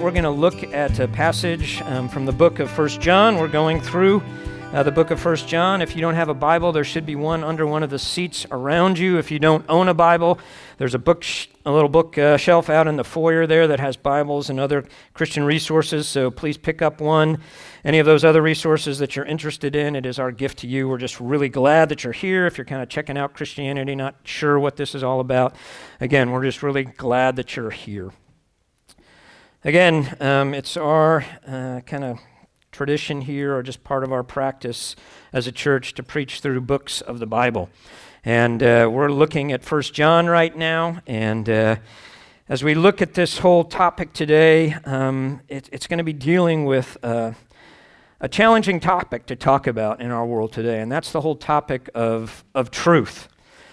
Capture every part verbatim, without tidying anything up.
we're going to look at a passage um, from the book of First John. We're going through uh, the book of First John. If you don't have a Bible, there should be one under one of the seats around you. If you don't own a Bible, there's a book, sh- a little book uh, shelf out in the foyer there that has Bibles and other Christian resources, so please pick up one. Any of those other resources that you're interested in, it is our gift to you. We're just really glad that you're here. If you're kind of checking out Christianity, not sure what this is all about, again, we're just really glad that you're here. Again, um, it's our uh, kind of tradition here, or just part of our practice as a church, to preach through books of the Bible. And uh, we're looking at First John right now, and uh, as we look at this whole topic today, um, it, it's going to be dealing with uh, a challenging topic to talk about in our world today, and that's the whole topic of, of truth,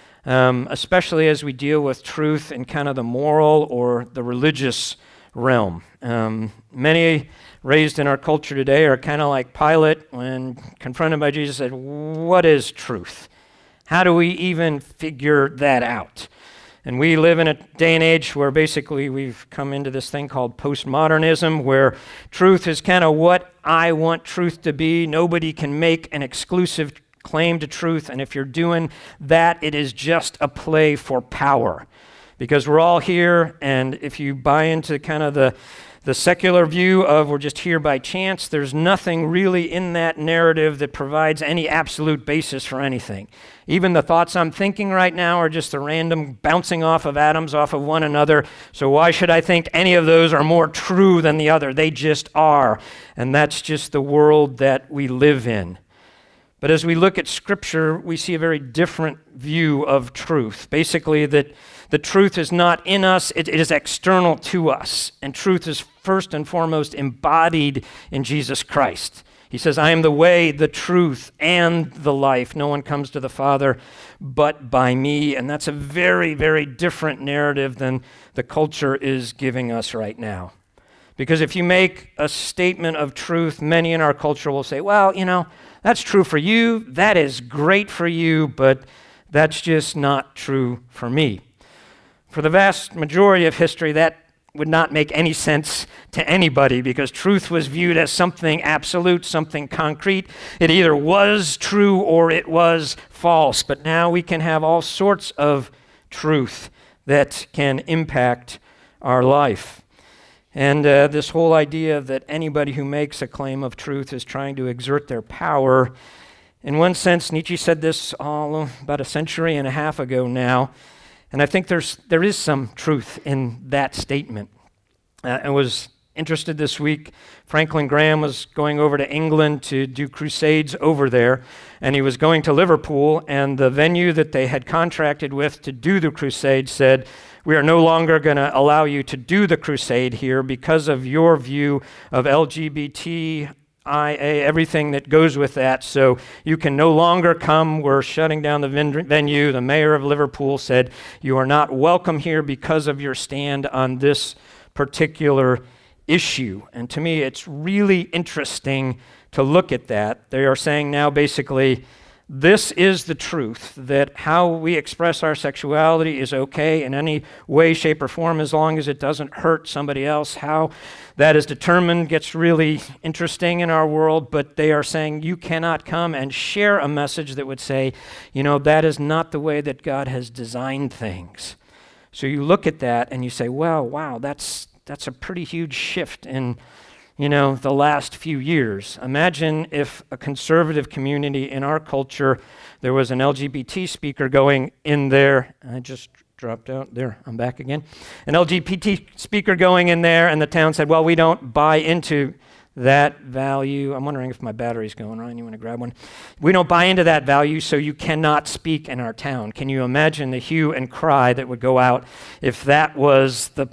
um, especially as we deal with truth in kind of the moral or the religious realm. Um, many raised in our culture today are kind of like Pilate when confronted by Jesus, said, "What is truth? How do we even figure that out?" And we live in a day and age where basically we've come into this thing called postmodernism, where truth is kind of what I want truth to be. Nobody can make an exclusive claim to truth, and if you're doing that, it is just a play for power. Because we're all here, and if you buy into kind of the the secular view of we're just here by chance, there's nothing really in that narrative that provides any absolute basis for anything. Even the thoughts I'm thinking right now are just the random bouncing off of atoms off of one another, so why should I think any of those are more true than the other? They just are, and that's just the world that we live in. But as we look at Scripture, we see a very different view of truth. Basically, that the truth is not in us, it, it is external to us. And truth is first and foremost embodied in Jesus Christ. He says, "I am the way, the truth, and the life. No one comes to the Father but by me." And that's a very, very different narrative than the culture is giving us right now. Because if you make a statement of truth, many in our culture will say, well, you know, that's true for you, that is great for you, but that's just not true for me. For the vast majority of history, that would not make any sense to anybody, because truth was viewed as something absolute, something concrete. It either was true or it was false. But now we can have all sorts of truth that can impact our life. And uh, this whole idea that anybody who makes a claim of truth is trying to exert their power. In one sense, Nietzsche said this all about a century and a half ago now, and I think there's there is some truth in that statement. Uh, I was interested this week. Franklin Graham was going over to England to do crusades over there, and he was going to Liverpool, and the venue that they had contracted with to do the crusade said, "We are no longer going to allow you to do the crusade here because of your view of L G B T I A, everything that goes with that. So you can no longer come. We're shutting down the ven- venue. The mayor of Liverpool said, "You are not welcome here because of your stand on this particular issue." And to me, it's really interesting to look at that. They are saying now basically, this is the truth, that how we express our sexuality is okay in any way, shape, or form as long as it doesn't hurt somebody else. How that is determined gets really interesting in our world, but they are saying you cannot come and share a message that would say, you know, that is not the way that God has designed things. So you look at that and you say, well, wow, that's that's a pretty huge shift in you know, the last few years. Imagine if a conservative community in our culture, there was an L G B T speaker going in there. I just dropped out. There, I'm back again. An L G B T speaker going in there, and the town said, well, we don't buy into that value. I'm wondering if my battery's going. Ryan, you want to grab one? We don't buy into that value, so you cannot speak in our town. Can you imagine the hue and cry that would go out if that was the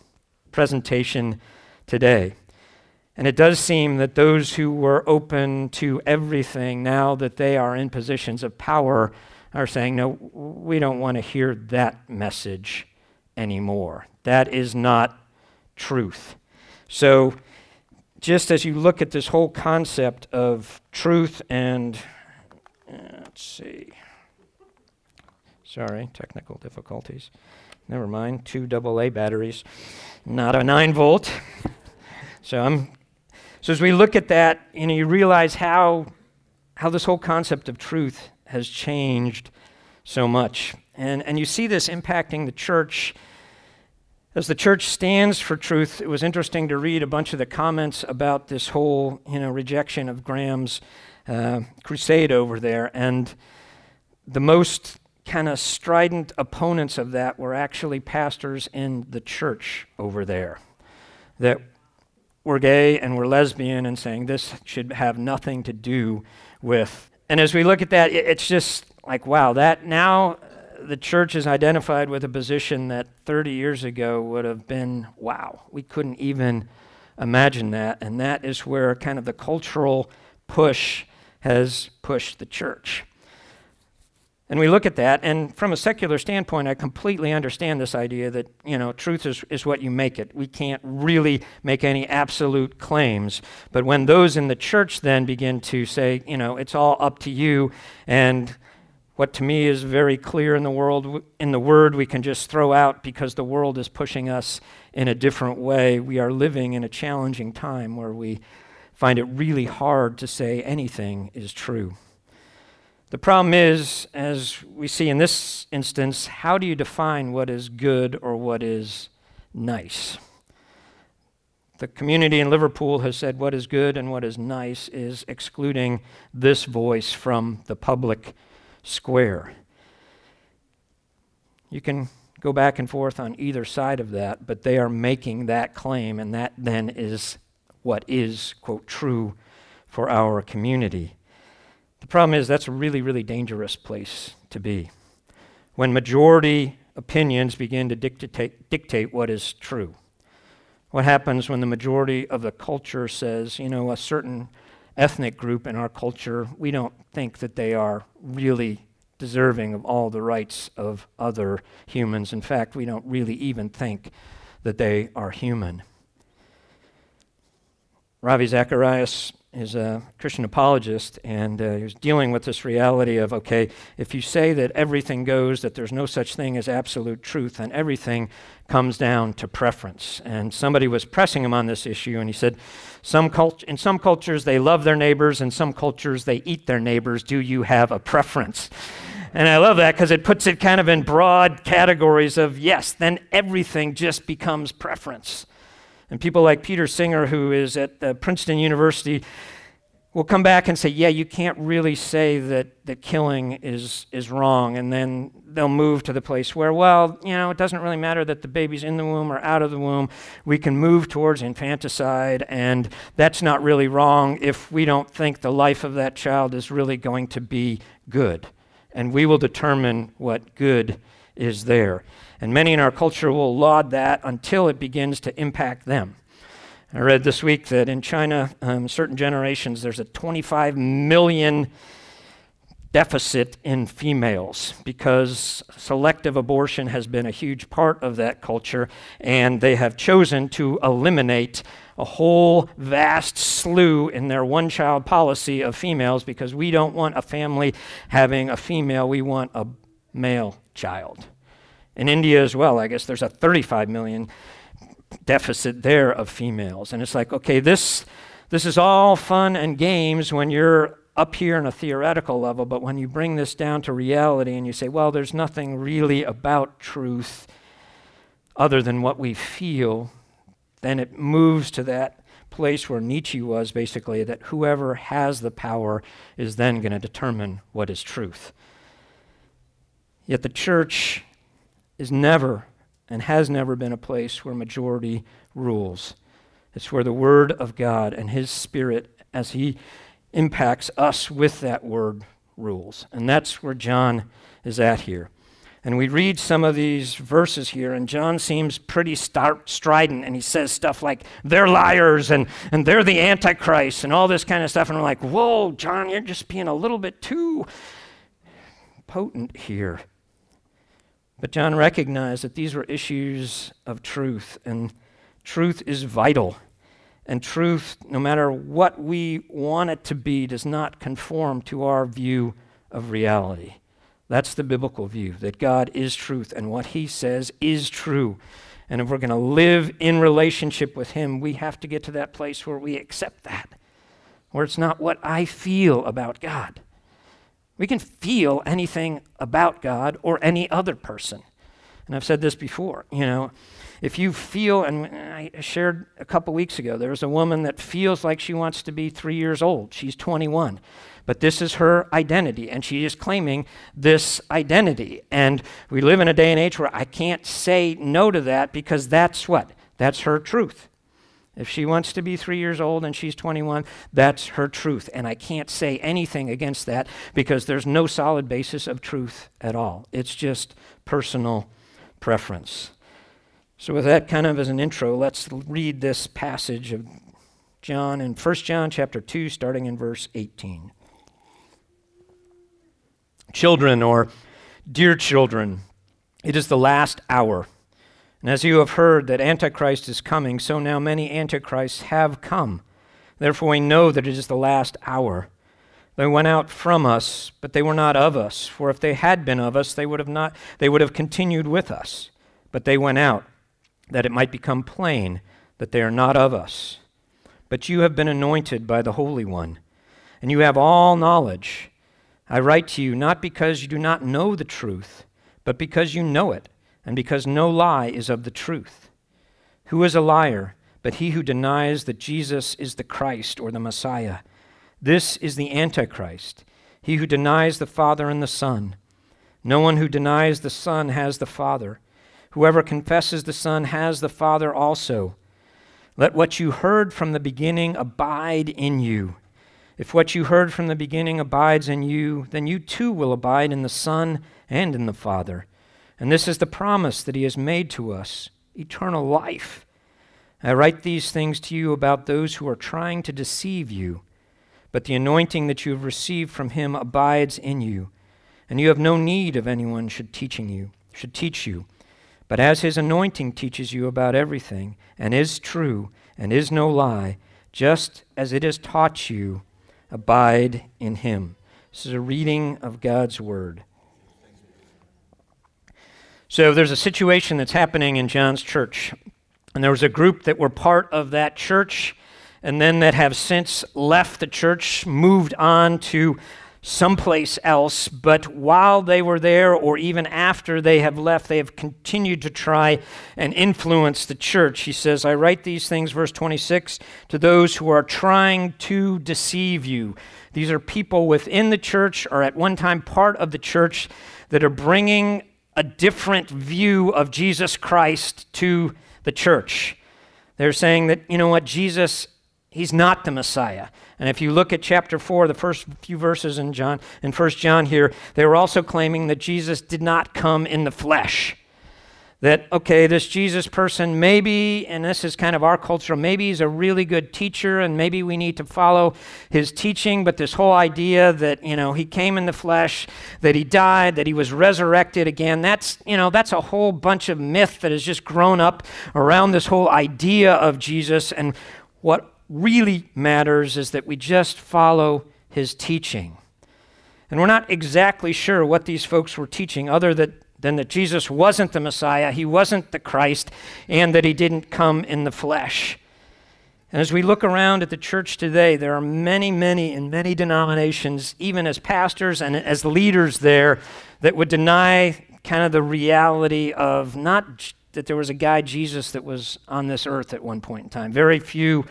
presentation today? And it does seem that those who were open to everything, now that they are in positions of power, are saying, no, we don't want to hear that message anymore. That is not truth. So just as you look at this whole concept of truth and, uh, let's see, sorry, technical difficulties. Never mind, two double A batteries, not a nine volt. So I'm so as we look at that, you know, you realize how how this whole concept of truth has changed so much. And and you see this impacting the church. As the church stands for truth, it was interesting to read a bunch of the comments about this whole, you know, rejection of Graham's uh, crusade over there. And the most kind of strident opponents of that were actually pastors in the church over there that were gay and were lesbian and saying this should have nothing to do with. And as we look at that, it's just like, wow, that now the church is identified with a position that thirty years ago would have been, wow, we couldn't even imagine that. And that is where kind of the cultural push has pushed the church. And we look at that, and from a secular standpoint, I completely understand this idea that, you know, truth is, is what you make it. We can't really make any absolute claims. But when those in the church then begin to say, you know, it's all up to you, and what to me is very clear in the world, in the word, we can just throw out because the world is pushing us in a different way. We are living in a challenging time where we find it really hard to say anything is true. The problem is, as we see in this instance, how do you define what is good or what is nice? The community in Liverpool has said what is good and what is nice is excluding this voice from the public square. You can go back and forth on either side of that, but they are making that claim, and that then is what is, quote, true for our community. The problem is that's a really, really dangerous place to be. When majority opinions begin to dictate, dictate what is true. What happens when the majority of the culture says, you know, a certain ethnic group in our culture, we don't think that they are really deserving of all the rights of other humans. In fact, we don't really even think that they are human. Ravi Zacharias is a Christian apologist, and uh, he was dealing with this reality of, okay, if you say that everything goes, that there's no such thing as absolute truth, then everything comes down to preference. And somebody was pressing him on this issue, and he said, some cult- in some cultures they love their neighbors, in some cultures they eat their neighbors. Do you have a preference? And I love that because it puts it kind of in broad categories of, yes, then everything just becomes preference. And people like Peter Singer, who is at uh, Princeton University, will come back and say, yeah, you can't really say that, that killing is, is wrong. And then they'll move to the place where, well, you know, it doesn't really matter that the baby's in the womb or out of the womb. We can move towards infanticide, and that's not really wrong if we don't think the life of that child is really going to be good. And we will determine what good is there. And many in our culture will laud that until it begins to impact them. I read this week that in China, um, certain generations, there's a twenty-five million deficit in females because selective abortion has been a huge part of that culture, and they have chosen to eliminate a whole vast slew in their one-child policy of females because we don't want a family having a female, we want a male child. In India as well, I guess there's a thirty-five million deficit there of females. And it's like, okay, this this is all fun and games when you're up here on a theoretical level, but when you bring this down to reality and you say, well, there's nothing really about truth other than what we feel, then it moves to that place where Nietzsche was, basically, that whoever has the power is then going to determine what is truth. Yet the church is never and has never been a place where majority rules. It's where the Word of God and His Spirit, as He impacts us with that Word, rules. And that's where John is at here. And we read some of these verses here, and John seems pretty star- strident, and he says stuff like, they're liars, and, and they're the Antichrist, and all this kind of stuff. And we're like, whoa, John, you're just being a little bit too potent here. But John recognized that these were issues of truth, and truth is vital. And truth, no matter what we want it to be, does not conform to our view of reality. That's the biblical view, that God is truth, and what He says is true. And if we're going to live in relationship with him, we have to get to that place where we accept that, where it's not what I feel about God. We can feel anything about God or any other person. And I've said this before, you know, if you feel, and I shared a couple weeks ago, there's a woman that feels like she wants to be three years old. She's twenty-one. But this is her identity, and she is claiming this identity. And we live in a day and age where I can't say no to that, because that's what? That's her truth. If she wants to be three years old and she's twenty-one, that's her truth. And I can't say anything against that, because there's no solid basis of truth at all. It's just personal preference. So with that kind of as an intro, let's read this passage of John in First John chapter two, starting in verse eighteen. Children, or dear children, it is the last hour. And as you have heard that Antichrist is coming, so now many Antichrists have come. Therefore we know that it is the last hour. They went out from us, but they were not of us. For if they had been of us, they would have not they would have continued with us. But they went out, that it might become plain that they are not of us. But you have been anointed by the Holy One, and you have all knowledge. I write to you not because you do not know the truth, but because you know it, and because no lie is of the truth. Who is a liar but he who denies that Jesus is the Christ or the Messiah? This is the Antichrist, he who denies the Father and the Son. No one who denies the Son has the Father. Whoever confesses the Son has the Father also. Let what you heard from the beginning abide in you. If what you heard from the beginning abides in you, then you too will abide in the Son and in the Father. And this is the promise that he has made to us, eternal life. I write these things to you about those who are trying to deceive you, but the anointing that you have received from him abides in you, and you have no need of anyone should teaching you, should teach you. But as his anointing teaches you about everything, and is true, and is no lie, just as it has taught you, abide in him. This is a reading of God's word. So there's a situation that's happening in John's church, and there was a group that were part of that church, and then that have since left the church, moved on to someplace else, but while they were there, or even after they have left, they have continued to try and influence the church. He says, I write these things, verse twenty-six, to those who are trying to deceive you. These are people within the church, or at one time part of the church, that are bringing a different view of Jesus Christ to the church. They're saying that, you know what, Jesus, he's not the Messiah. And if you look at chapter four, the first few verses in John, in First John here, they were also claiming that Jesus did not come in the flesh. That, okay, this Jesus person, maybe, and this is kind of our culture, maybe he's a really good teacher and maybe we need to follow his teaching, but this whole idea that, you know, he came in the flesh, that he died, that he was resurrected again, that's, you know, that's a whole bunch of myth that has just grown up around this whole idea of Jesus. And what really matters is that we just follow his teaching. And we're not exactly sure what these folks were teaching other than, than that Jesus wasn't the Messiah, he wasn't the Christ, and that he didn't come in the flesh. And as we look around at the church today, there are many, many in many denominations, even as pastors and as leaders there, that would deny kind of the reality of not that there was a guy, Jesus, that was on this earth at one point in time. Very few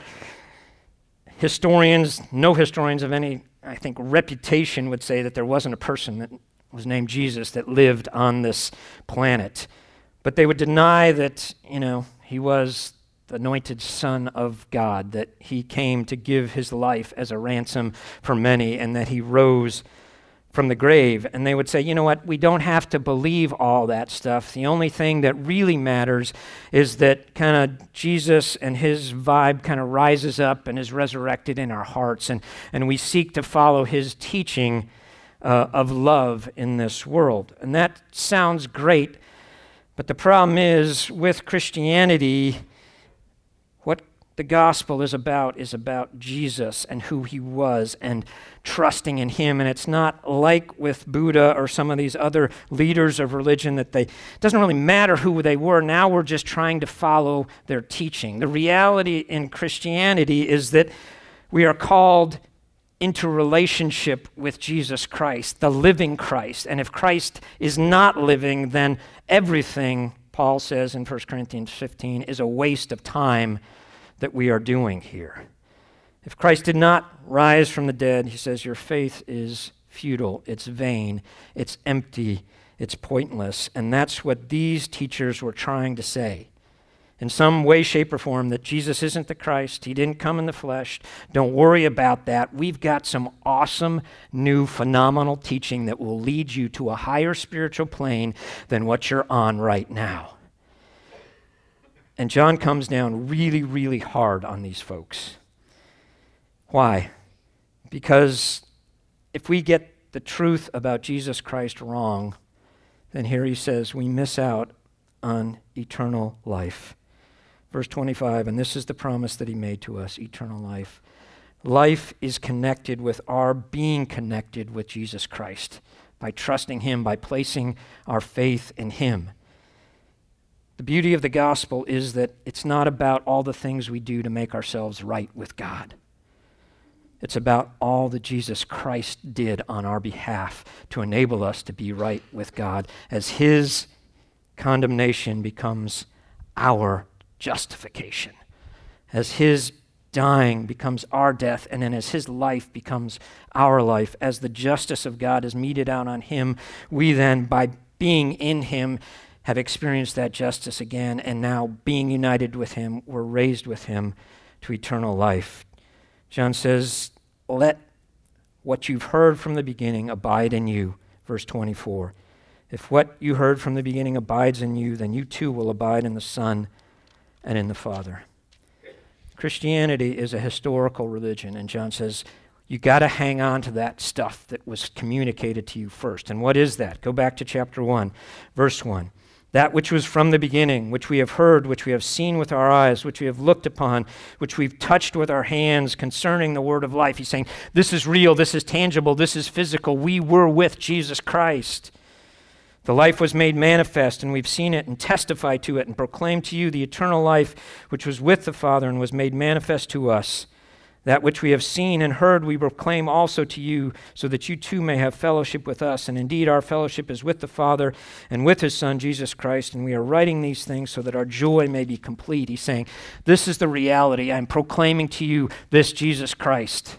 historians, no historians of any, I think, reputation would say that there wasn't a person that was named Jesus that lived on this planet. But they would deny that, you know, he was the anointed Son of God, that he came to give his life as a ransom for many, and that he rose from the grave. And they would say, you know what, we don't have to believe all that stuff. The only thing that really matters is that kind of Jesus and his vibe kind of rises up and is resurrected in our hearts, and, and we seek to follow his teaching uh, of love in this world. And that sounds great, but the problem is with Christianity, what the gospel is about is about Jesus and who he was and trusting in him. And it's not like with Buddha or some of these other leaders of religion that they, it doesn't really matter who they were. Now we're just trying to follow their teaching. The reality in Christianity is that we are called into relationship with Jesus Christ, the living Christ. And if Christ is not living, then everything, Paul says in First Corinthians fifteen, is a waste of time that we are doing here. If Christ did not rise from the dead, he says, your faith is futile, it's vain, it's empty, it's pointless. And that's what these teachers were trying to say. In some way, shape, or form, that Jesus isn't the Christ, he didn't come in the flesh. Don't worry about that. We've got some awesome, new, phenomenal teaching that will lead you to a higher spiritual plane than what you're on right now. And John comes down really, really hard on these folks. Why? Because if we get the truth about Jesus Christ wrong, then here he says we miss out on eternal life. Verse twenty-five, and this is the promise that he made to us, eternal life. Life is connected with our being connected with Jesus Christ by trusting him, by placing our faith in him. The beauty of the gospel is that it's not about all the things we do to make ourselves right with God. It's about all that Jesus Christ did on our behalf to enable us to be right with God, as his condemnation becomes our justification, as his dying becomes our death, and then as his life becomes our life. As the justice of God is meted out on him, we then, by being in him, have experienced that justice again, and now being united with him, we're raised with him to eternal life. John says, let what you've heard from the beginning abide in you, verse twenty-four. If what you heard from the beginning abides in you, then you too will abide in the Son and in the Father. Christianity is a historical religion, and John says, you got to hang on to that stuff that was communicated to you first. And what is that? Go back to chapter one, verse one. That which was from the beginning, which we have heard, which we have seen with our eyes, which we have looked upon, which we've touched with our hands concerning the word of life. He's saying, this is real, this is tangible, this is physical. We were with Jesus Christ. The life was made manifest, and we've seen it and testified to it and proclaimed to you the eternal life which was with the Father and was made manifest to us. That which we have seen and heard we proclaim also to you, so that you too may have fellowship with us. And indeed our fellowship is with the Father and with his Son, Jesus Christ, and we are writing these things so that our joy may be complete. He's saying, this is the reality. I'm proclaiming to you this Jesus Christ,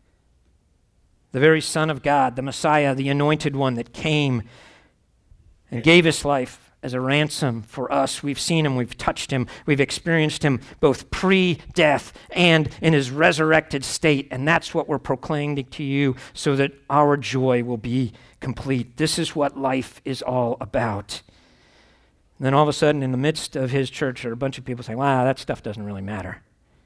the very Son of God, the Messiah, the anointed one that came and gave his life as a ransom for us. We've seen him, we've touched him, we've experienced him both pre-death and in his resurrected state, and that's what we're proclaiming to you so that our joy will be complete. This is what life is all about. And then all of a sudden, in the midst of his church, there are a bunch of people saying, wow, that stuff doesn't really matter.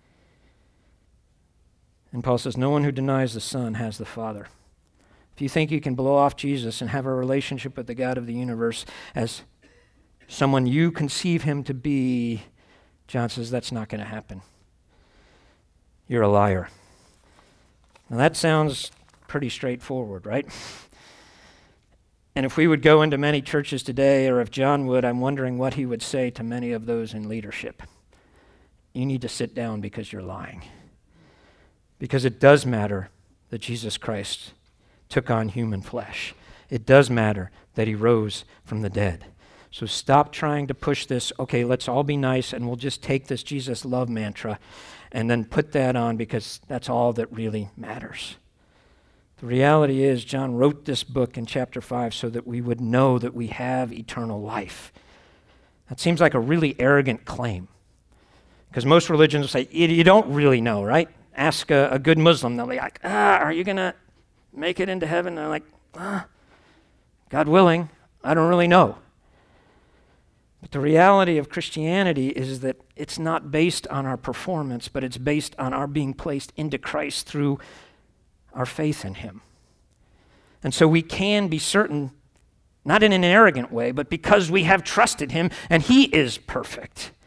And Paul says, no one who denies the Son has the Father. If you think you can blow off Jesus and have a relationship with the God of the universe as someone you conceive him to be, John says that's not going to happen. You're a liar. Now that sounds pretty straightforward, right? And if we would go into many churches today, or if John would, I'm wondering what he would say to many of those in leadership. You need to sit down because you're lying. Because it does matter that Jesus Christ took on human flesh. It does matter that he rose from the dead. So stop trying to push this, okay, let's all be nice and we'll just take this Jesus love mantra and then put that on because that's all that really matters. The reality is John wrote this book in chapter five so that we would know that we have eternal life. That seems like a really arrogant claim because most religions will say, you don't really know, right? Ask a, a good Muslim, they'll be like, ah, are you going to make it into heaven? And they're like, ah, God willing, I don't really know. But the reality of Christianity is that it's not based on our performance, but it's based on our being placed into Christ through our faith in him. And so we can be certain, not in an arrogant way, but because we have trusted him and he is perfect.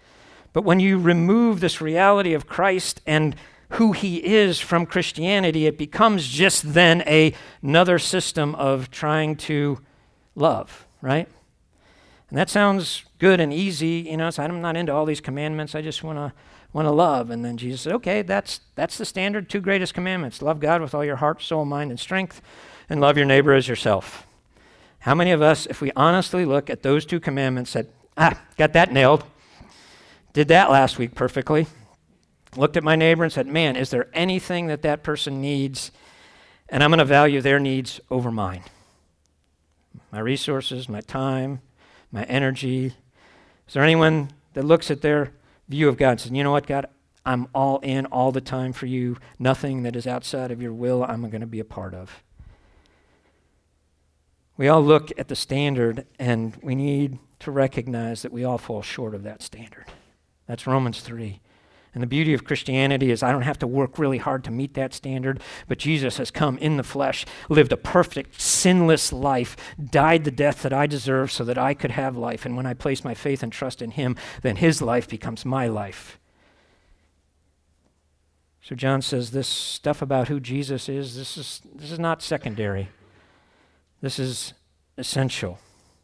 But when you remove this reality of Christ and who he is from Christianity, it becomes just then a, another system of trying to love, right? And that sounds good and easy, you know, so I'm not into all these commandments, I just want to want to love. And then Jesus said, okay, that's that's the standard two greatest commandments. Love God with all your heart, soul, mind, and strength, and love your neighbor as yourself. How many of us, if we honestly look at those two commandments, said, ah, got that nailed, did that last week perfectly, looked at my neighbor and said, man, is there anything that that person needs, and I'm going to value their needs over mine? My resources, my time, my energy. Is there anyone that looks at their view of God and says, you know what, God, I'm all in all the time for you. Nothing that is outside of your will I'm going to be a part of. We all look at the standard, and we need to recognize that we all fall short of that standard. That's Romans three. And the beauty of Christianity is I don't have to work really hard to meet that standard, but Jesus has come in the flesh, lived a perfect, sinless life, died the death that I deserve so that I could have life. And when I place my faith and trust in him, then his life becomes my life. So John says this stuff about who Jesus is, this is this is not secondary. This is essential.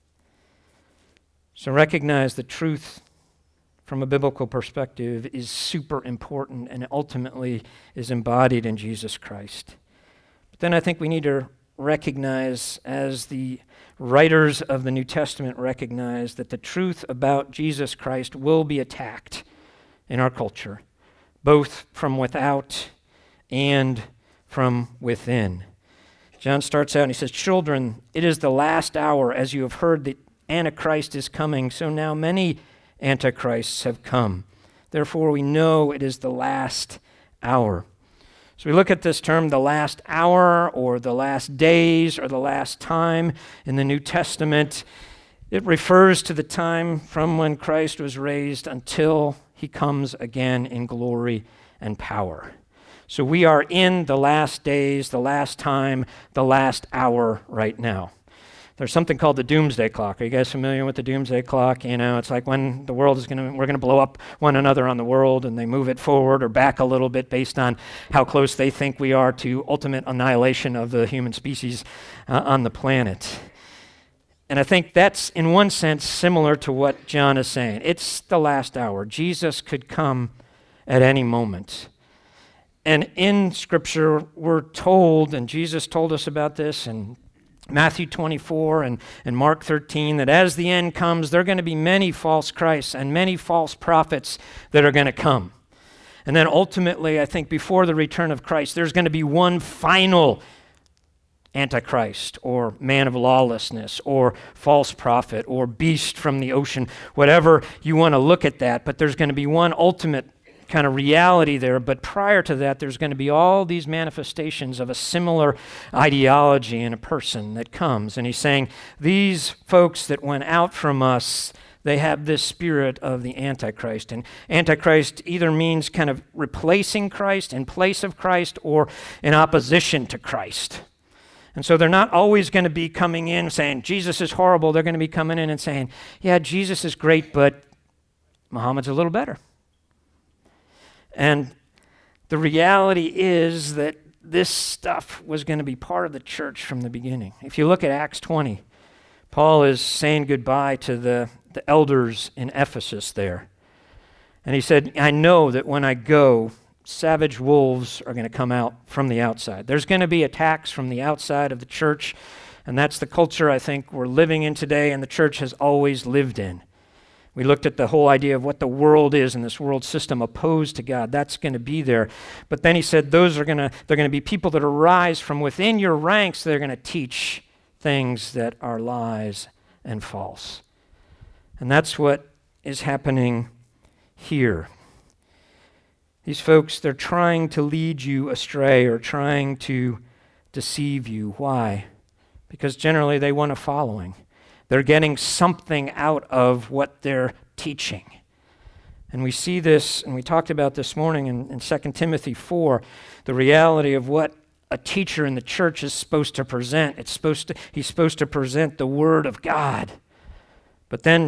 So recognize the truth from a biblical perspective is super important and ultimately is embodied in Jesus Christ. But then I think we need to recognize, as the writers of the New Testament recognize, that the truth about Jesus Christ will be attacked in our culture, both from without and from within. John starts out and he says, children, it is the last hour, as you have heard that Antichrist is coming, so now many Antichrists have come. Therefore, we know it is the last hour. So we look at this term, the last hour, or the last days, or the last time in the New Testament. It refers to the time from when Christ was raised until he comes again in glory and power. So we are in the last days, the last time, the last hour right now. There's something called the doomsday clock. Are you guys familiar with the doomsday clock? You know, it's like when the world is going to, we're going to blow up one another on the world, and they move it forward or back a little bit based on how close they think we are to ultimate annihilation of the human species uh, on the planet. And I think that's, in one sense, similar to what John is saying. It's the last hour. Jesus could come at any moment. And in Scripture, we're told, and Jesus told us about this in Matthew twenty-four and, and Mark thirteen, that as the end comes, there are going to be many false Christs and many false prophets that are going to come. And then ultimately, I think before the return of Christ, there's going to be one final Antichrist, or man of lawlessness, or false prophet, or beast from the ocean, whatever you want to look at that. But there's going to be one ultimate kind of reality there, but prior to that, there's going to be all these manifestations of a similar ideology in a person that comes. And he's saying, these folks that went out from us, they have this spirit of the Antichrist. And Antichrist either means kind of replacing Christ, in place of Christ, or in opposition to Christ. And so they're not always going to be coming in saying, Jesus is horrible. They're going to be coming in and saying, yeah, Jesus is great, but Muhammad's a little better. And the reality is that this stuff was going to be part of the church from the beginning. If you look at Acts twenty, Paul is saying goodbye to the, the elders in Ephesus there. And he said, I know that when I go, savage wolves are going to come out from the outside. There's going to be attacks from the outside of the church, and that's the culture I think we're living in today, and the church has always lived in. We looked at the whole idea of what the world is and this world system opposed to God. That's going to be there. But then he said those are going to they're going to be people that arise from within your ranks. They're going to teach things that are lies and false. And that's what is happening here. These folks, they're trying to lead you astray or trying to deceive you. Why? Because generally they want a following. They're getting something out of what they're teaching. And we see this, and we talked about this morning in, in Second Timothy four, the reality of what a teacher in the church is supposed to present. It's supposed to, he's supposed to present the Word of God. But then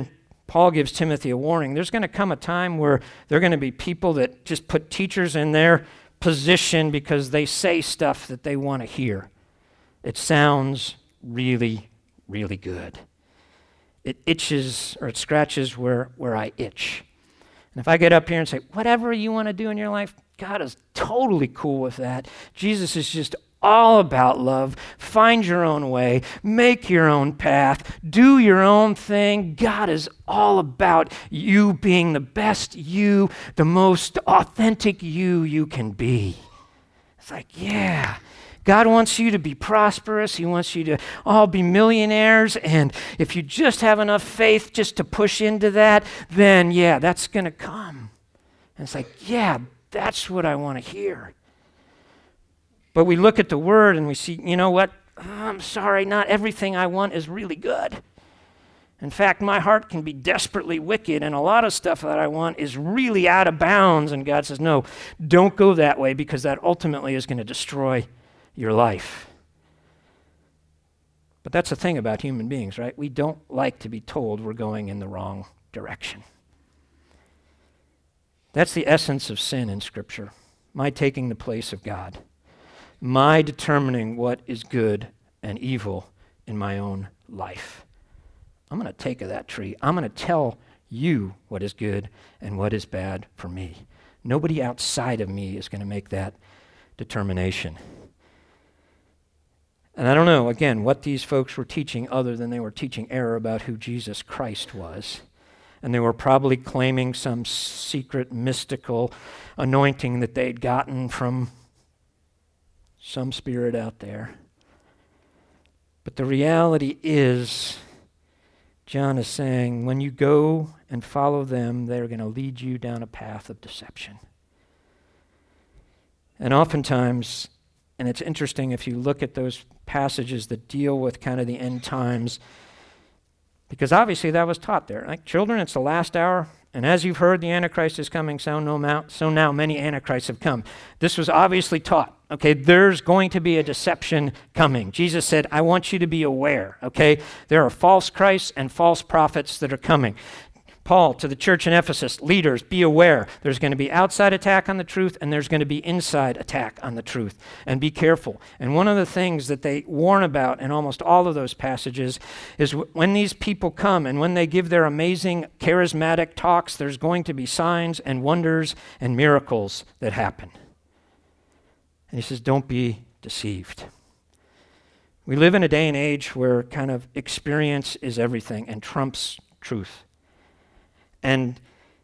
Paul gives Timothy a warning. There's going to come a time where there are going to be people that just put teachers in their position because they say stuff that they want to hear. It sounds really, really good. It itches or it scratches where, where I itch. And if I get up here and say, whatever you want to do in your life, God is totally cool with that. Jesus is just all about love. Find your own way. Make your own path. Do your own thing. God is all about you being the best you, the most authentic you you can be. It's like, yeah. God wants you to be prosperous. He wants you to all be millionaires. And if you just have enough faith just to push into that, then yeah, that's going to come. And it's like, yeah, that's what I want to hear. But we look at the word and we see, you know what? Oh, I'm sorry, not everything I want is really good. In fact, my heart can be desperately wicked, and a lot of stuff that I want is really out of bounds. And God says, no, don't go that way, because that ultimately is going to destroy your life. But that's the thing about human beings, right? We don't like to be told we're going in the wrong direction. That's the essence of sin in Scripture. My taking the place of God. My determining what is good and evil in my own life. I'm going to take of that tree. I'm going to tell you what is good and what is bad for me. Nobody outside of me is going to make that determination. And I don't know, again, what these folks were teaching other than they were teaching error about who Jesus Christ was. And they were probably claiming some secret mystical anointing that they'd gotten from some spirit out there. But the reality is, John is saying, when you go and follow them, they're going to lead you down a path of deception. And oftentimes, and it's interesting if you look at those passages that deal with kind of the end times, because obviously that was taught there. Like, children, it's the last hour, and as you've heard, the Antichrist is coming, so, no mount, so now many Antichrists have come. This was obviously taught. Okay, there's going to be a deception coming. Jesus said, I want you to be aware, okay? There are false Christs and false prophets that are coming. Paul, to the church in Ephesus, leaders, be aware. There's going to be outside attack on the truth, and there's going to be inside attack on the truth. And be careful. And one of the things that they warn about in almost all of those passages is w- when these people come and when they give their amazing charismatic talks, there's going to be signs and wonders and miracles that happen. And he says, don't be deceived. We live in a day and age where kind of experience is everything and trumps truth. And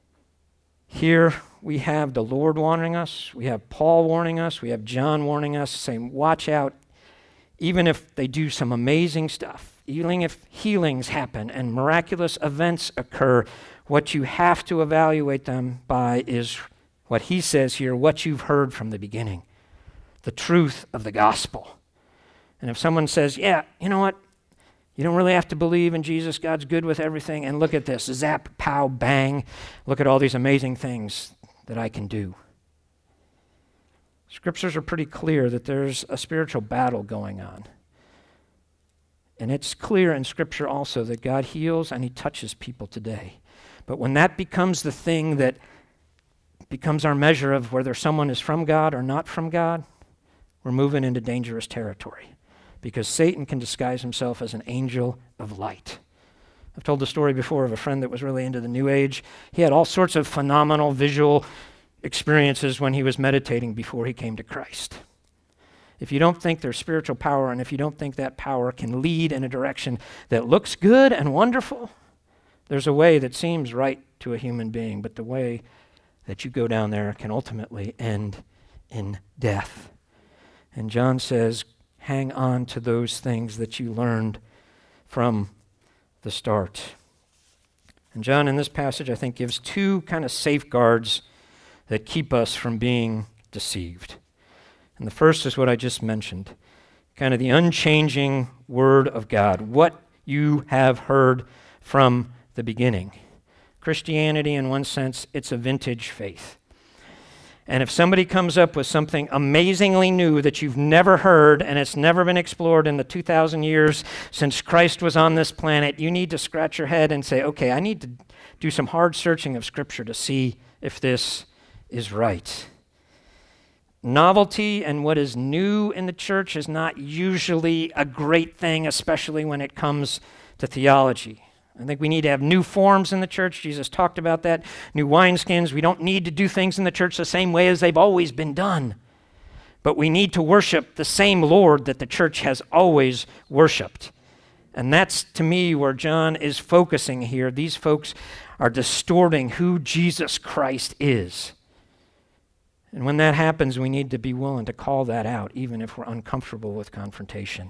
here we have the Lord warning us, we have Paul warning us, we have John warning us, saying, watch out, even if they do some amazing stuff, even if healings happen and miraculous events occur, what you have to evaluate them by is what he says here, what you've heard from the beginning, the truth of the gospel. And if someone says, yeah, you know what? You don't really have to believe in Jesus. God's good with everything. And look at this. Zap, pow, bang. Look at all these amazing things that I can do. Scriptures are pretty clear that there's a spiritual battle going on. And it's clear in Scripture also that God heals and he touches people today. But when that becomes the thing that becomes our measure of whether someone is from God or not from God, we're moving into dangerous territory. Because Satan can disguise himself as an angel of light. I've told the story before of a friend that was really into the New Age. He had all sorts of phenomenal visual experiences when he was meditating before he came to Christ. If you don't think there's spiritual power, and if you don't think that power can lead in a direction that looks good and wonderful, there's a way that seems right to a human being, but the way that you go down there can ultimately end in death. And John says, hang on to those things that you learned from the start. And John, in this passage, I think, gives two kind of safeguards that keep us from being deceived. And the first is what I just mentioned, kind of the unchanging Word of God, what you have heard from the beginning. Christianity, in one sense, it's a vintage faith. And if somebody comes up with something amazingly new that you've never heard and it's never been explored in the two thousand years since Christ was on this planet, you need to scratch your head and say, okay, I need to do some hard searching of Scripture to see if this is right. Novelty and what is new in the church is not usually a great thing, especially when it comes to theology. I think we need to have new forms in the church. Jesus talked about that. New wineskins. We don't need to do things in the church the same way as they've always been done. But we need to worship the same Lord that the church has always worshiped. And that's, to me, where John is focusing here. These folks are distorting who Jesus Christ is. And when that happens, we need to be willing to call that out, even if we're uncomfortable with confrontation.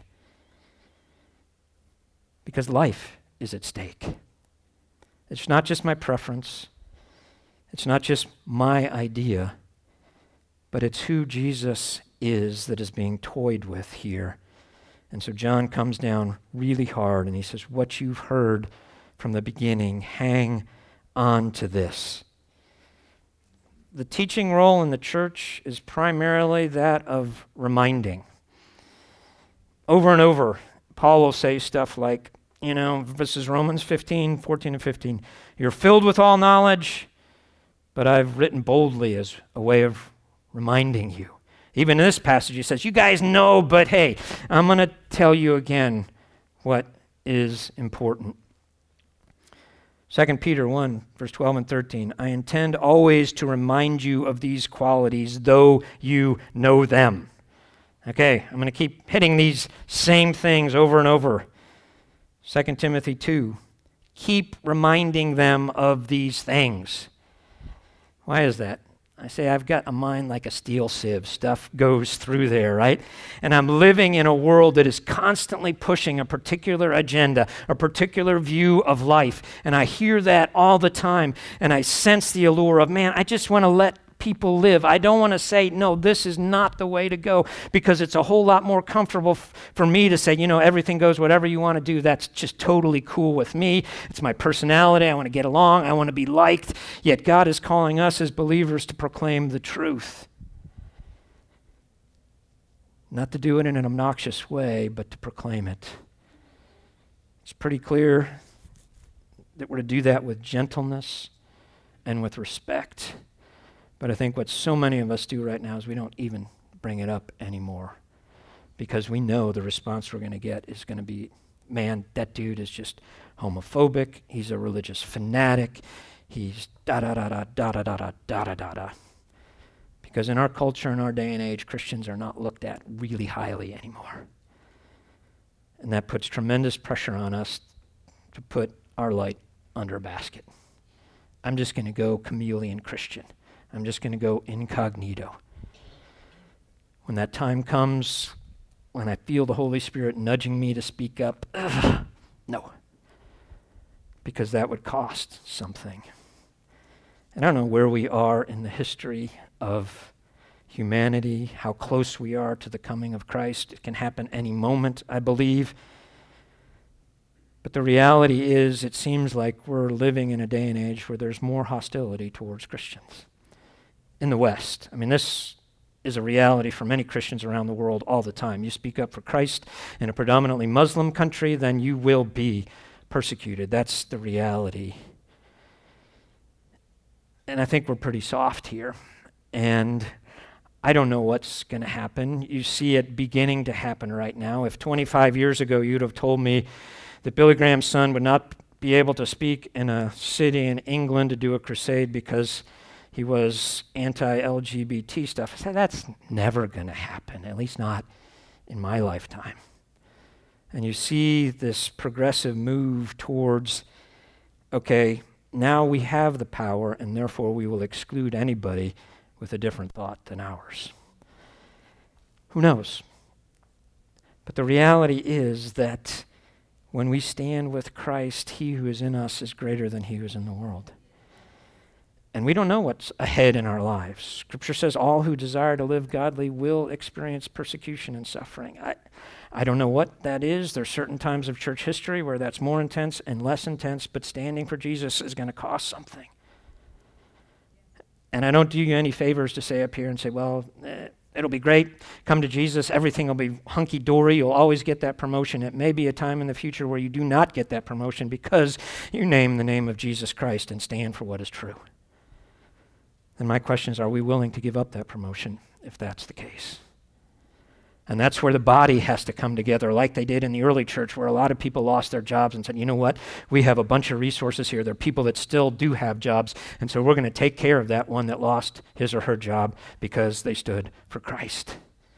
Because life is at stake. It's not just my preference. It's not just my idea, but it's who Jesus is that is being toyed with here. And so John comes down really hard and he says, what you've heard from the beginning, hang on to this. The teaching role in the church is primarily that of reminding. Over and over, Paul will say stuff like, you know, this is Romans fifteen, fourteen and fifteen. You're filled with all knowledge, but I've written boldly as a way of reminding you. Even in this passage, he says, you guys know, but hey, I'm going to tell you again what is important. Second Peter one, verse twelve and thirteen. I intend always to remind you of these qualities, though you know them. Okay, I'm going to keep hitting these same things over and over. Second Timothy two, keep reminding them of these things. Why is that? I say I've got a mind like a steel sieve. Stuff goes through there, right? And I'm living in a world that is constantly pushing a particular agenda, a particular view of life. And I hear that all the time. And I sense the allure of, man, I just want to let people live. I don't want to say, no, this is not the way to go, because it's a whole lot more comfortable f- for me to say, you know, everything goes, whatever you want to do, that's just totally cool with me. It's my personality. I want to get along. I want to be liked. Yet God is calling us as believers to proclaim the truth. Not to do it in an obnoxious way, but to proclaim it. It's pretty clear that we're to do that with gentleness and with respect. But I think what so many of us do right now is we don't even bring it up anymore, because we know the response we're going to get is going to be, man, that dude is just homophobic. He's a religious fanatic. He's da-da-da-da, da-da-da-da, da-da-da-da. Because in our culture, in our day and age, Christians are not looked at really highly anymore. And that puts tremendous pressure on us to put our light under a basket. I'm just going to go chameleon Christian. I'm just going to go incognito. When that time comes, when I feel the Holy Spirit nudging me to speak up, ugh, no. Because that would cost something. And I don't know where we are in the history of humanity, how close we are to the coming of Christ. It can happen any moment, I believe. But the reality is, it seems like we're living in a day and age where there's more hostility towards Christians. In the West. I mean, this is a reality for many Christians around the world all the time. You speak up for Christ in a predominantly Muslim country, then you will be persecuted. That's the reality. And I think we're pretty soft here. And I don't know what's going to happen. You see it beginning to happen right now. If twenty-five years ago you'd have told me that Billy Graham's son would not be able to speak in a city in England to do a crusade because he was anti-L G B T stuff, I said, that's never going to happen, at least not in my lifetime. And you see this progressive move towards, okay, now we have the power, and therefore we will exclude anybody with a different thought than ours. Who knows? But the reality is that when we stand with Christ, he who is in us is greater than he who is in the world. And we don't know what's ahead in our lives. Scripture says all who desire to live godly will experience persecution and suffering. I, I don't know what that is. There's certain times of church history where that's more intense and less intense, but standing for Jesus is going to cost something. And I don't do you any favors to say up here and say, well, eh, it'll be great. Come to Jesus. Everything will be hunky-dory. You'll always get that promotion. It may be a time in the future where you do not get that promotion because you name the name of Jesus Christ and stand for what is true. And my question is, are we willing to give up that promotion if that's the case? And that's where the body has to come together like they did in the early church, where a lot of people lost their jobs and said, you know what, we have a bunch of resources here. There are people that still do have jobs, and so we're going to take care of that one that lost his or her job because they stood for Christ.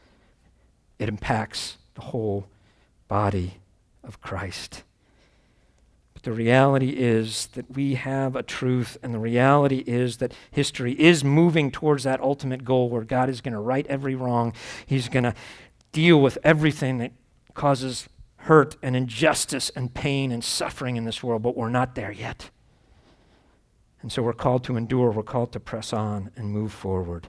It impacts the whole body of Christ. But the reality is that we have a truth, and the reality is that history is moving towards that ultimate goal where God is going to right every wrong. He's going to deal with everything that causes hurt and injustice and pain and suffering in this world, but we're not there yet. And so we're called to endure, we're called to press on and move forward.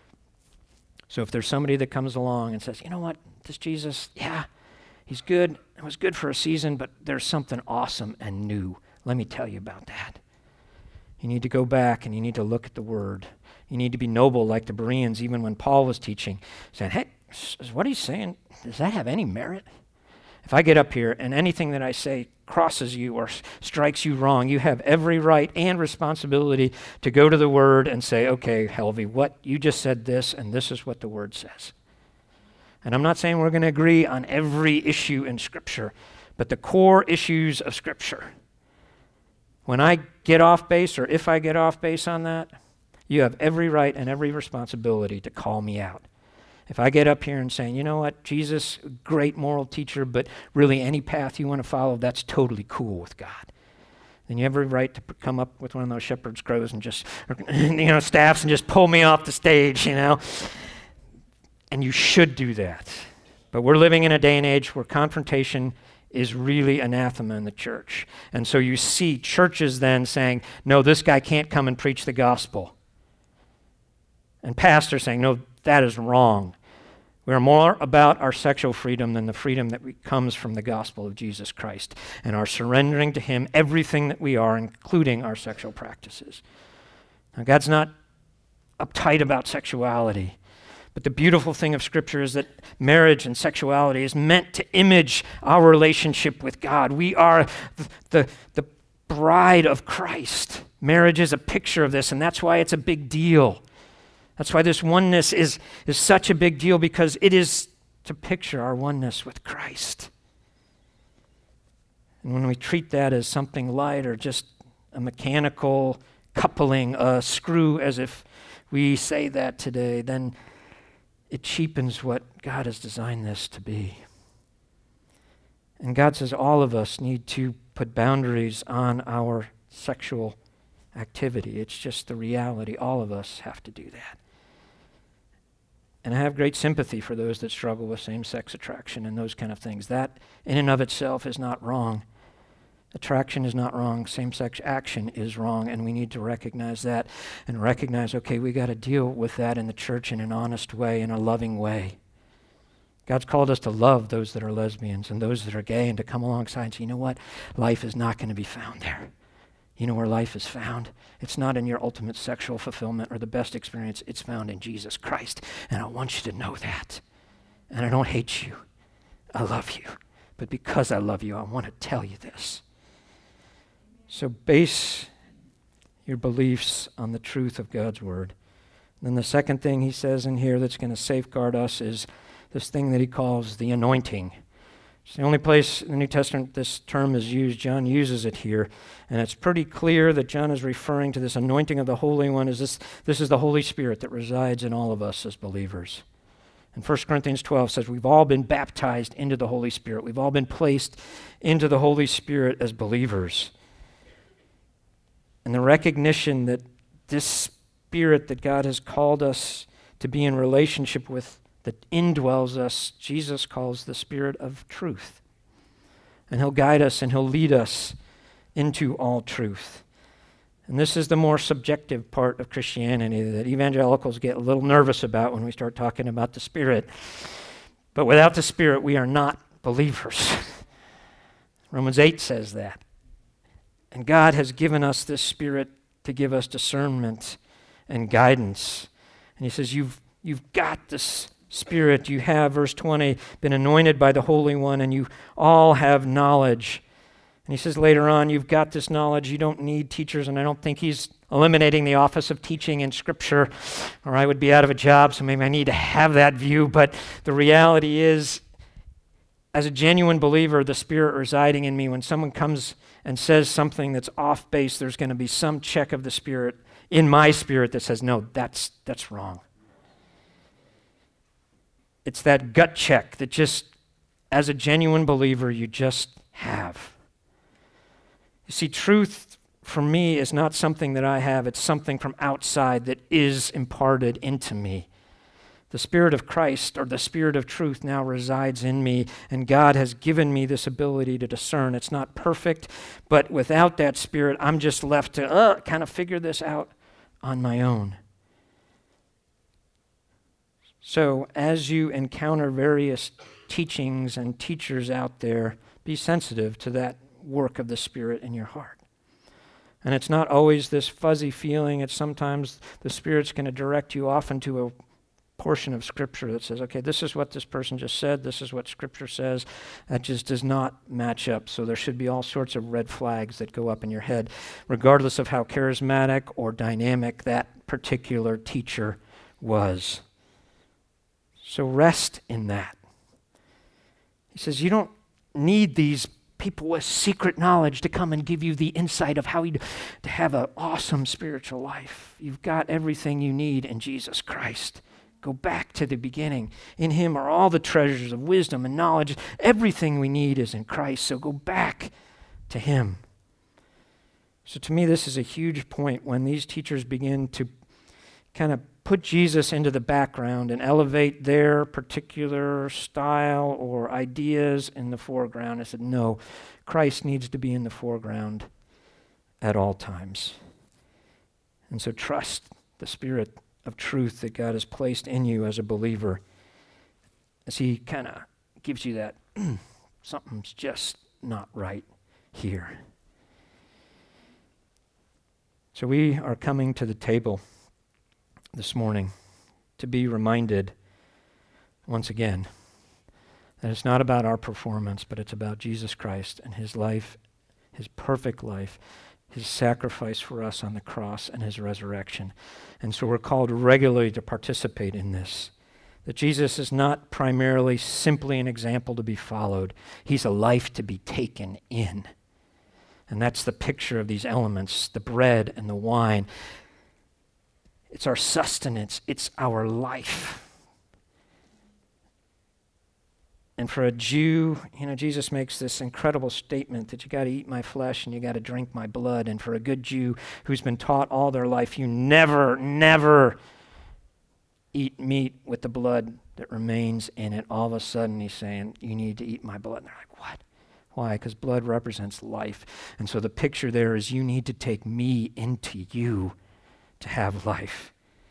So if there's somebody that comes along and says, you know what, this Jesus, yeah, he's good, it was good for a season, but there's something awesome and new. Let me tell you about that. You need to go back and you need to look at the Word. You need to be noble like the Bereans, even when Paul was teaching, saying, hey, is what he's saying, does that have any merit? If I get up here and anything that I say crosses you or s- strikes you wrong, you have every right and responsibility to go to the Word and say, okay, Helvey, what you just said this, and this is what the Word says. And I'm not saying we're going to agree on every issue in Scripture, but the core issues of Scripture. When I get off base, or if I get off base on that, you have every right and every responsibility to call me out. If I get up here and saying, you know what, Jesus, great moral teacher, but really any path you want to follow, that's totally cool with God. Then you have every right to p- come up with one of those shepherd's crows and just, or, you know, staffs and just pull me off the stage, you know. And you should do that. But we're living in a day and age where confrontation is really anathema in the church. And so you see churches then saying, no, this guy can't come and preach the gospel. And pastors saying, no, that is wrong. We are more about our sexual freedom than the freedom that we, comes from the gospel of Jesus Christ and our surrendering to Him everything that we are, including our sexual practices. Now, God's not uptight about sexuality, but the beautiful thing of Scripture is that marriage and sexuality is meant to image our relationship with God. We are the, the, the bride of Christ. Marriage is a picture of this, and that's why it's a big deal. That's why this oneness is, is such a big deal, because it is to picture our oneness with Christ. And when we treat that as something light or just a mechanical coupling, a screw, as if we say that today, then it cheapens what God has designed this to be. And God says all of us need to put boundaries on our sexual activity. It's just the reality. All of us have to do that. And I have great sympathy for those that struggle with same-sex attraction and those kind of things. That in and of itself is not wrong. Attraction is not wrong. Same-sex action is wrong, and we need to recognize that and recognize, okay, we got to deal with that in the church in an honest way, in a loving way. God's called us to love those that are lesbians and those that are gay and to come alongside and say, you know what? Life is not going to be found there. You know where life is found? It's not in your ultimate sexual fulfillment or the best experience. It's found in Jesus Christ. And I want you to know that. And I don't hate you. I love you. But because I love you, I want to tell you this. So base your beliefs on the truth of God's Word. And then the second thing he says in here that's going to safeguard us is this thing that he calls the anointing. It's the only place in the New Testament this term is used. John uses it here. And it's pretty clear that John is referring to this anointing of the Holy One as this, this is the Holy Spirit that resides in all of us as believers. And First Corinthians twelve says we've all been baptized into the Holy Spirit. We've all been placed into the Holy Spirit as believers. And the recognition that this Spirit that God has called us to be in relationship with, that indwells us, Jesus calls the Spirit of truth. And he'll guide us and he'll lead us into all truth. And this is the more subjective part of Christianity that evangelicals get a little nervous about when we start talking about the Spirit. But without the Spirit, we are not believers. Romans eight says that. And God has given us this Spirit to give us discernment and guidance. And he says, you've, you've got this Spirit. You have, verse twenty, been anointed by the Holy One, and you all have knowledge. And he says later on, you've got this knowledge. You don't need teachers, and I don't think he's eliminating the office of teaching in Scripture, or I would be out of a job, so maybe I need to have that view. But the reality is, as a genuine believer, the Spirit residing in me, when someone comes and says something that's off base, there's going to be some check of the Spirit in my spirit that says, no, that's that's wrong. It's that gut check that just, as a genuine believer, you just have. You see, truth for me is not something that I have. It's something from outside that is imparted into me. The Spirit of Christ, or the Spirit of truth, now resides in me, and God has given me this ability to discern. It's not perfect, but without that Spirit, I'm just left to uh, kind of figure this out on my own. So as you encounter various teachings and teachers out there, be sensitive to that work of the Spirit in your heart. And it's not always this fuzzy feeling. It's sometimes the Spirit's going to direct you off into a portion of Scripture that says, okay, this is what this person just said. This is what Scripture says. That just does not match up. So there should be all sorts of red flags that go up in your head, regardless of how charismatic or dynamic that particular teacher was. So rest in that. He says, you don't need these people with secret knowledge to come and give you the insight of how you, to have an awesome spiritual life. You've got everything you need in Jesus Christ. Go back to the beginning. In him are all the treasures of wisdom and knowledge. Everything we need is in Christ, so go back to him. So to me, this is a huge point when these teachers begin to kind of put Jesus into the background and elevate their particular style or ideas in the foreground. I said, no, Christ needs to be in the foreground at all times. And so trust the Spirit of truth that God has placed in you as a believer as he kind of gives you that, something's just not right here. So we are coming to the table this morning to be reminded once again that it's not about our performance, but it's about Jesus Christ and his life, his perfect life, his sacrifice for us on the cross, and his resurrection. And so we're called regularly to participate in this. That Jesus is not primarily simply an example to be followed. He's a life to be taken in. And that's the picture of these elements, the bread and the wine. It's our sustenance. It's our life. And for a Jew, you know, Jesus makes this incredible statement that you got to eat my flesh and you got to drink my blood. And for a good Jew who's been taught all their life, you never, never eat meat with the blood that remains in it. All of a sudden he's saying, you need to eat my blood. And they're like, what? Why? Because blood represents life. And so the picture there is you need to take me into you to have life.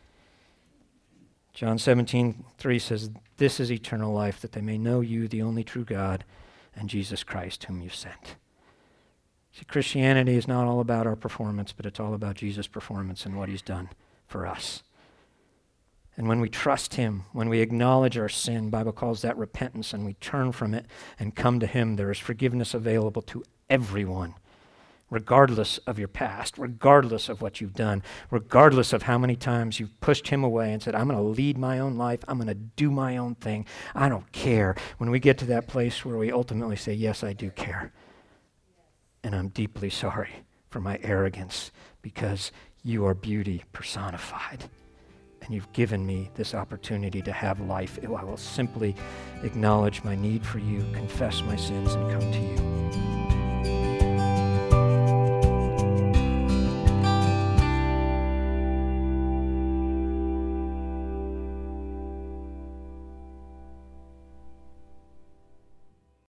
John seventeen three says, this is eternal life, that they may know you, the only true God, and Jesus Christ, whom you sent. See, Christianity is not all about our performance, but it's all about Jesus' performance and what he's done for us. And when we trust him, when we acknowledge our sin, the Bible calls that repentance, and we turn from it and come to him, there is forgiveness available to everyone, regardless of your past, regardless of what you've done, regardless of how many times you've pushed him away and said, I'm going to lead my own life, I'm going to do my own thing, I don't care. When we get to that place where we ultimately say, yes, I do care, and I'm deeply sorry for my arrogance, because you are beauty personified. And you've given me this opportunity to have life. I will simply acknowledge my need for you, confess my sins, and come to you.